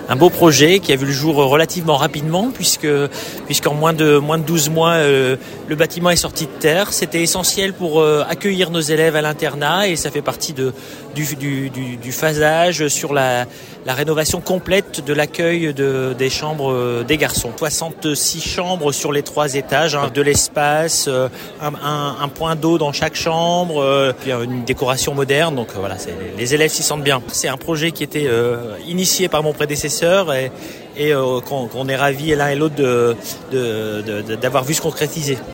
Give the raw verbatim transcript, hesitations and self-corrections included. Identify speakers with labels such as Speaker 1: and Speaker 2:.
Speaker 1: un beau projet qui a vu le jour relativement rapidement puisque puisqu'en moins de moins de douze mois euh, le bâtiment est sorti de terre. C'était essentiel pour euh, accueillir nos élèves à l'internat et ça fait partie de du du du, du phasage sur la la rénovation complète de l'accueil de des chambres des garçons. soixante-six chambres sur les trois étages, hein, de l'espace, euh, un, un, un point d'eau dans chaque chambre, euh, puis une décoration moderne. Donc euh, voilà, c'est, les élèves s'y sentent bien. C'est un projet qui était euh, initié par mon prédécesseur et, et euh, qu'on, qu'on est ravis l'un et l'autre de, de, de, de, d'avoir vu se concrétiser.